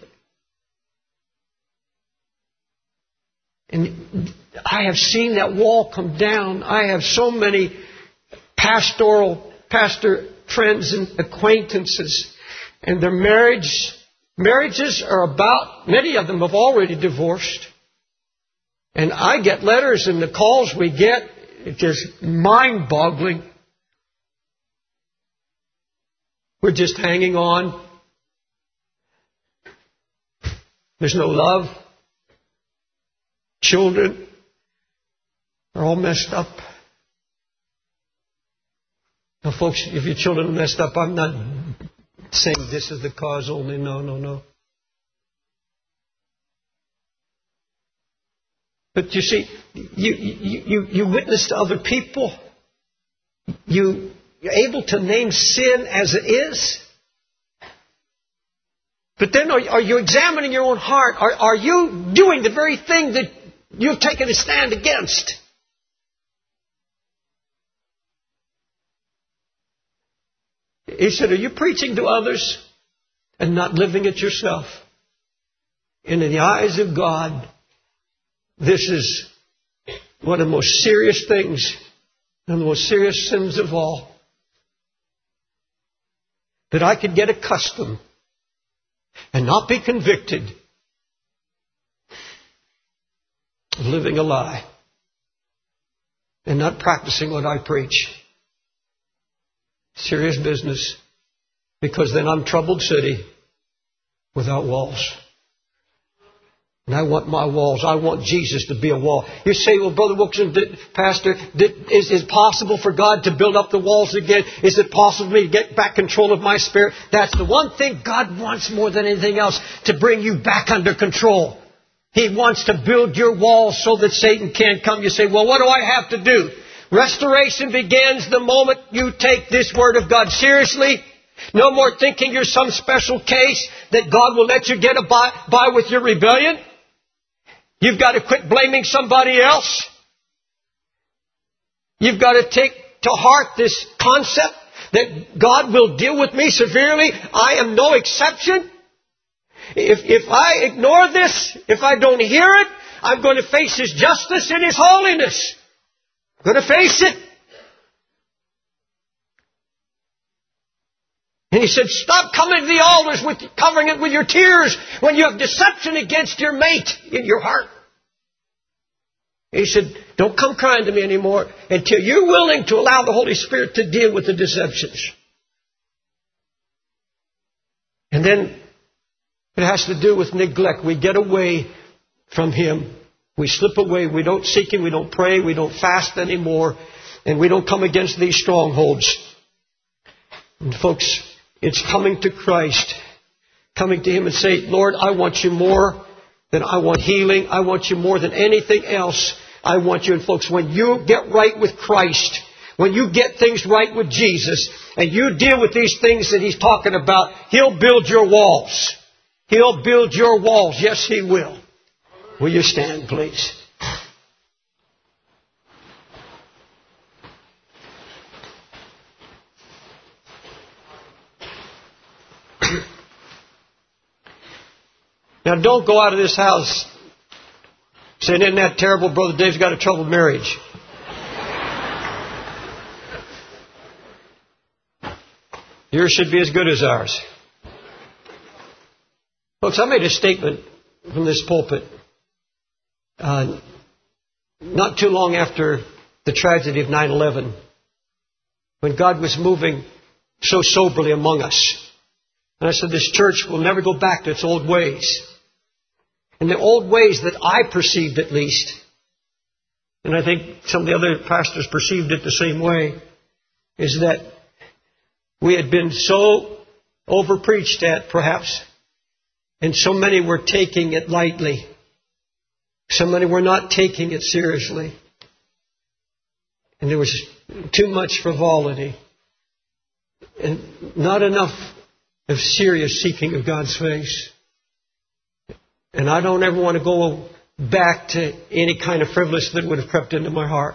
And I have seen that wall come down. I have so many pastor friends and acquaintances, and their marriages are about, many of them have already divorced. And I get letters and the calls we get, it's just mind-boggling. We're just hanging on. There's no love. Children are all messed up. Now, folks, if your children are messed up, I'm not saying this is the cause only. No. But you see, you witness to other people. You're able to name sin as it is. But then are you examining your own heart? Are you doing the very thing that you've taken a stand against? He said, are you preaching to others and not living it yourself? And in the eyes of God, this is one of the most serious things and the most serious sins of all. That I could get accustomed and not be convicted living a lie and not practicing what I preach. Serious business. Because then I'm troubled city without walls. And I want my walls. I want Jesus to be a wall. You say, well, Brother Wilkerson, Pastor, is it possible for God to build up the walls again? Is it possible for me to get back control of my spirit? That's the one thing God wants more than anything else, to bring you back under control. He wants to build your walls so that Satan can't come. You say, well, what do I have to do? Restoration begins the moment you take this Word of God seriously. No more thinking you're some special case that God will let you get by with your rebellion. You've got to quit blaming somebody else. You've got to take to heart this concept that God will deal with me severely. I am no exception. If I ignore this, if I don't hear it, I'm going to face His justice and His holiness. I'm going to face it. And He said, stop coming to the altars covering it with your tears when you have deception against your mate in your heart. He said, don't come crying to me anymore until you're willing to allow the Holy Spirit to deal with the deceptions. And then it has to do with neglect. We get away from Him. We slip away. We don't seek Him. We don't pray. We don't fast anymore. And we don't come against these strongholds. And folks, it's coming to Christ. Coming to Him and say, Lord, I want You more than I want healing. I want You more than anything else. I want You. And folks, when you get right with Christ, when you get things right with Jesus, and you deal with these things that He's talking about, He'll build your walls. He'll build your walls. Yes, He will. Will you stand, please? Now, don't go out of this house saying, isn't that terrible? Brother Dave's got a troubled marriage. Yours should be as good as ours. Folks, I made a statement from this pulpit not too long after the tragedy of 9/11, when God was moving so soberly among us. And I said, this church will never go back to its old ways. And the old ways that I perceived, at least, and I think some of the other pastors perceived it the same way, is that we had been so overpreached at, perhaps, and so many were taking it lightly. So many were not taking it seriously. And there was too much frivolity. And not enough of serious seeking of God's face. And I don't ever want to go back to any kind of frivolous that would have crept into my heart.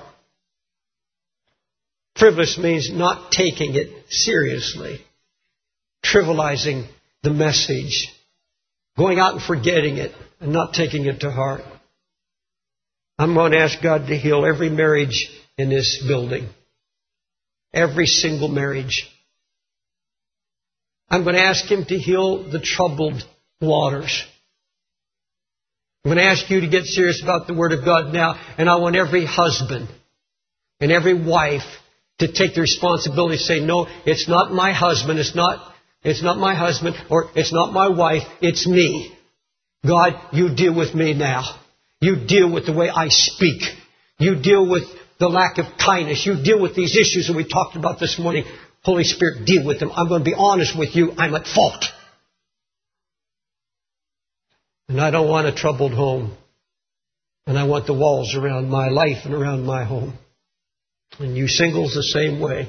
Frivolous means not taking it seriously. Trivializing the message. Going out and forgetting it and not taking it to heart. I'm going to ask God to heal every marriage in this building. Every single marriage. I'm going to ask Him to heal the troubled waters. I'm going to ask you to get serious about the Word of God now. And I want every husband and every wife to take the responsibility to say, no, it's not my husband, it's not my husband, or it's not my wife, it's me. God, You deal with me now. You deal with the way I speak. You deal with the lack of kindness. You deal with these issues that we talked about this morning. Holy Spirit, deal with them. I'm going to be honest with you. I'm at fault. And I don't want a troubled home. And I want the walls around my life and around my home. And you singles the same way.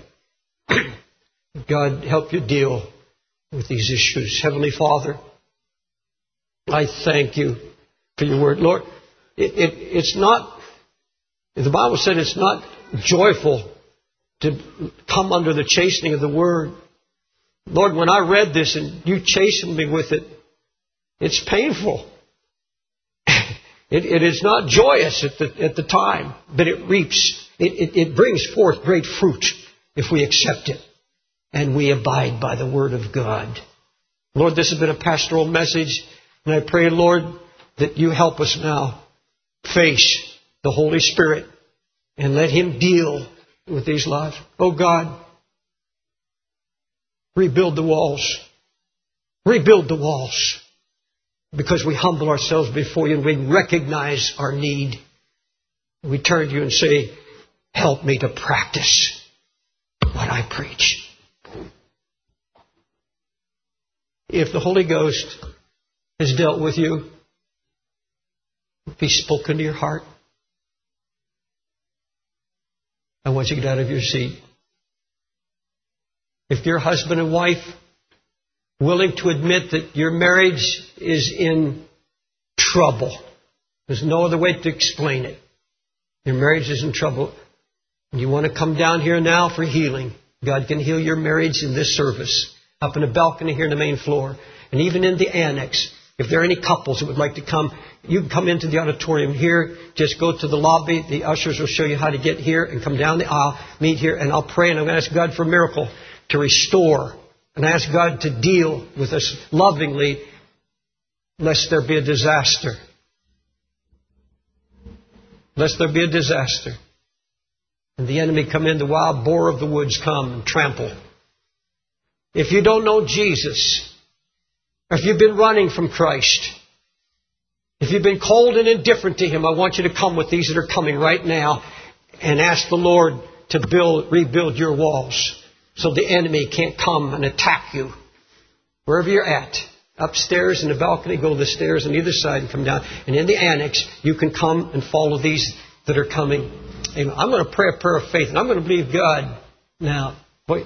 God, help you deal with these issues. Heavenly Father, I thank You for Your Word. Lord, it's not, the Bible said it's not joyful to come under the chastening of the Word. Lord, when I read this and You chastened me with it, it's painful. It is not joyous at the time, but it reaps. It brings forth great fruit if we accept it and we abide by the Word of God. Lord, this has been a pastoral message, and I pray, Lord, that You help us now face the Holy Spirit and let Him deal with these lives. Oh God, rebuild the walls. Rebuild the walls. Because we humble ourselves before You and we recognize our need. We turn to You and say, help me to practice what I preach. If the Holy Ghost has dealt with you, if He's spoken to your heart, I want you to get out of your seat. If you're husband and wife, willing to admit that your marriage is in trouble, there's no other way to explain it. Your marriage is in trouble. And you want to come down here now for healing. God can heal your marriage in this service. Up in the balcony here in the main floor. And even in the annex. If there are any couples that would like to come, you can come into the auditorium here. Just go to the lobby. The ushers will show you how to get here and come down the aisle. Meet here and I'll pray and I'm going to ask God for a miracle to restore. And ask God to deal with us lovingly lest there be a disaster. Lest there be a disaster. And the enemy come in, the wild boar of the woods come and trample. If you don't know Jesus, or if you've been running from Christ, if you've been cold and indifferent to Him, I want you to come with these that are coming right now and ask the Lord to rebuild your walls so the enemy can't come and attack you. Wherever you're at, upstairs in the balcony, go to the stairs on either side and come down. And in the annex, you can come and follow these that are coming. Amen. I'm going to pray a prayer of faith, and I'm going to believe God. Now,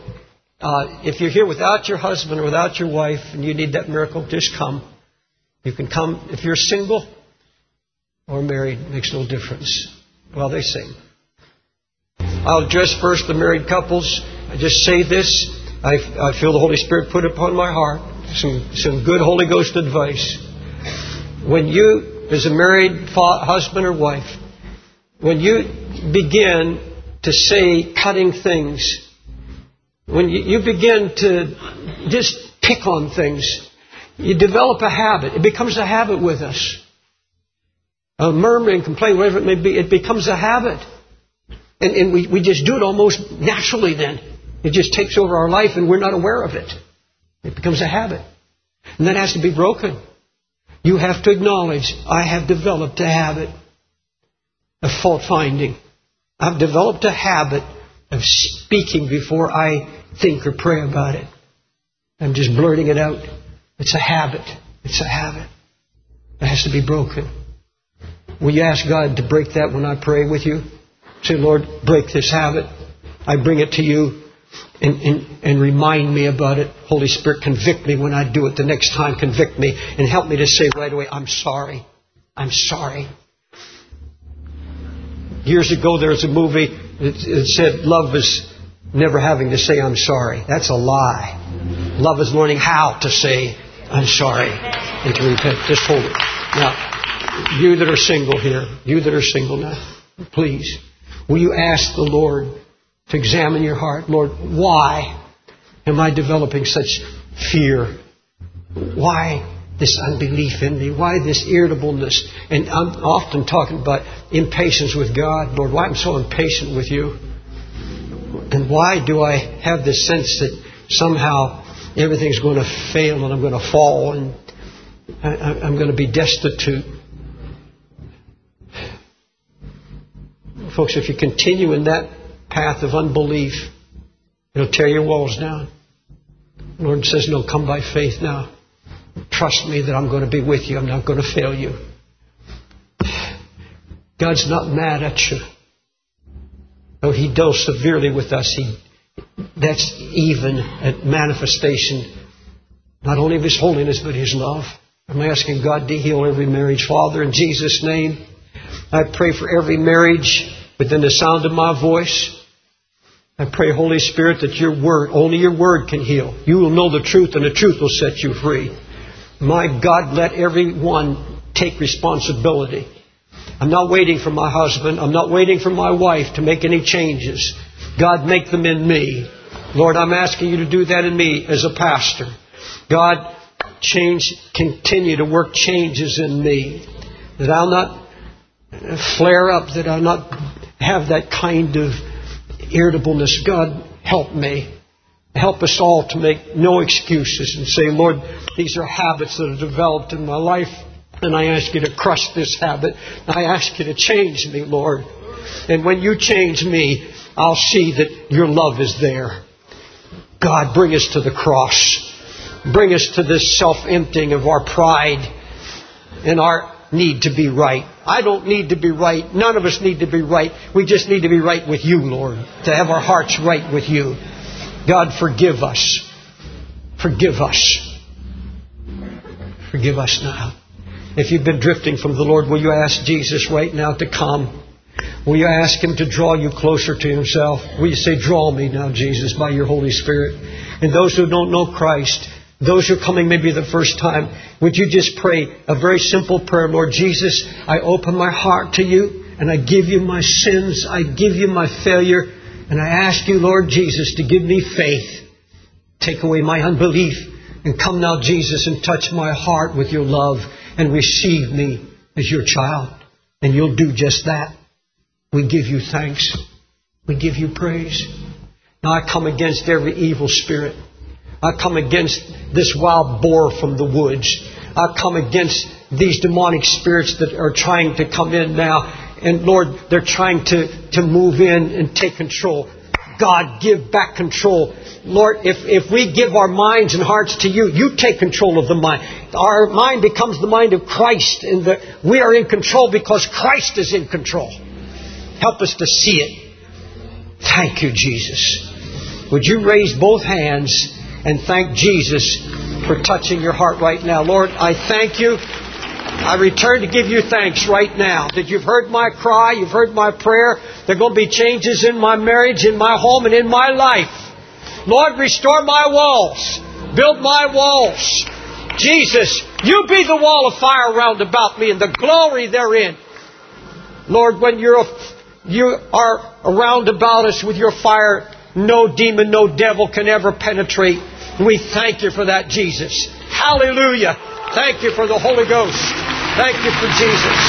if you're here without your husband or without your wife and you need that miracle, just come. You can come if you're single or married. It makes no difference while they sing. I'll address first the married couples. I just say this. I feel the Holy Spirit put upon my heart some good Holy Ghost advice. When you, as a married husband or wife, when you begin to say cutting things, when you begin to just pick on things, you develop a habit. It becomes a habit with us. Murmuring, complaining, whatever it may be, it becomes a habit. And we just do it almost naturally then. It just takes over our life and we're not aware of it. It becomes a habit. And that has to be broken. You have to acknowledge, I have developed a habit of fault finding. I've developed a habit of speaking before I think or pray about it. I'm just blurting it out. It's a habit. It's a habit. It has to be broken. Will you ask God to break that when I pray with you? Say, Lord, break this habit. I bring it to you and remind me about it. Holy Spirit, convict me when I do it. The next time, convict me and help me to say right away, I'm sorry. I'm sorry. Years ago, there was a movie that said love is never having to say I'm sorry. That's a lie. Love is learning how to say I'm sorry and to repent. Just hold it. Now, you that are single here, you that are single now, please, will you ask the Lord to examine your heart? Lord, why am I developing such fear? Why this unbelief in me? Why this irritableness? And I'm often talking about impatience with God. Lord, why I'm so impatient with you? And why do I have this sense that somehow everything's going to fail and I'm going to fall and I'm going to be destitute? Folks, if you continue in that path of unbelief, it'll tear your walls down. The Lord says, no, come by faith now. Trust me that I'm going to be with you. I'm not going to fail you. God's not mad at you. Though He deals severely with us, that's even a manifestation not only of His holiness but His love. I'm asking God to heal every marriage. Father, in Jesus' name, I pray for every marriage within the sound of my voice. I pray, Holy Spirit, that your word, only your word can heal. You will know the truth and the truth will set you free. My God, let everyone take responsibility. I'm not waiting for my husband. I'm not waiting for my wife to make any changes. God, make them in me. Lord, I'm asking you to do that in me as a pastor. God, continue to work changes in me. That I'll not flare up, that I not have that kind of irritableness. God, help me. Help us all to make no excuses and say, Lord, these are habits that have developed in my life, and I ask you to crush this habit. I ask you to change me, Lord. And when you change me, I'll see that your love is there. God, bring us to the cross. Bring us to this self-emptying of our pride and our need to be right. I don't need to be right. None of us need to be right. We just need to be right with you, Lord. To have our hearts right with you. God, forgive us. Forgive us. Forgive us now. If you've been drifting from the Lord, will you ask Jesus right now to come? Will you ask Him to draw you closer to Himself? Will you say, draw me now, Jesus, by your Holy Spirit? And those who don't know Christ, those who are coming maybe the first time, would you just pray a very simple prayer? Lord Jesus, I open my heart to you, and I give you my sins. I give you my failure. And I ask you, Lord Jesus, to give me faith. Take away my unbelief. And come now, Jesus, and touch my heart with your love. And receive me as your child. And you'll do just that. We give you thanks. We give you praise. Now I come against every evil spirit. I come against this wild boar from the woods. I come against these demonic spirits that are trying to come in now. And Lord, they're trying to move in and take control. God, give back control. Lord, if we give our minds and hearts to you, you take control of the mind. Our mind becomes the mind of Christ. And we are in control because Christ is in control. Help us to see it. Thank you, Jesus. Would you raise both hands and thank Jesus for touching your heart right now? Lord, I thank you. I return to give you thanks right now that you've heard my cry, you've heard my prayer. There are going to be changes in my marriage, in my home, and in my life. Lord, restore my walls. Build my walls. Jesus, you be the wall of fire round about me and the glory therein. Lord, when you are around about us with your fire, no demon, no devil can ever penetrate. We thank you for that, Jesus. Hallelujah. Thank you for the Holy Ghost. Thank you for Jesus.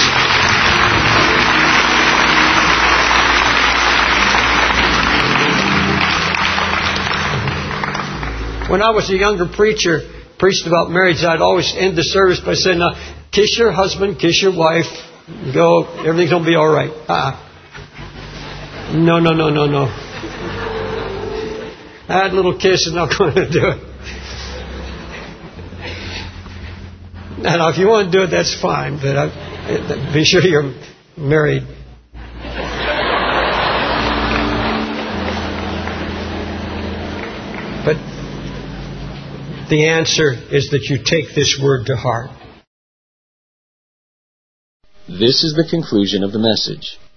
When I was a younger preacher, preached about marriage, I'd always end the service by saying, now, kiss your husband, kiss your wife, go, everything's going to be all right. No. That little kiss is not going to do it. Now, if you want to do it, that's fine, but be sure you're married. But the answer is that you take this word to heart. This is the conclusion of the message.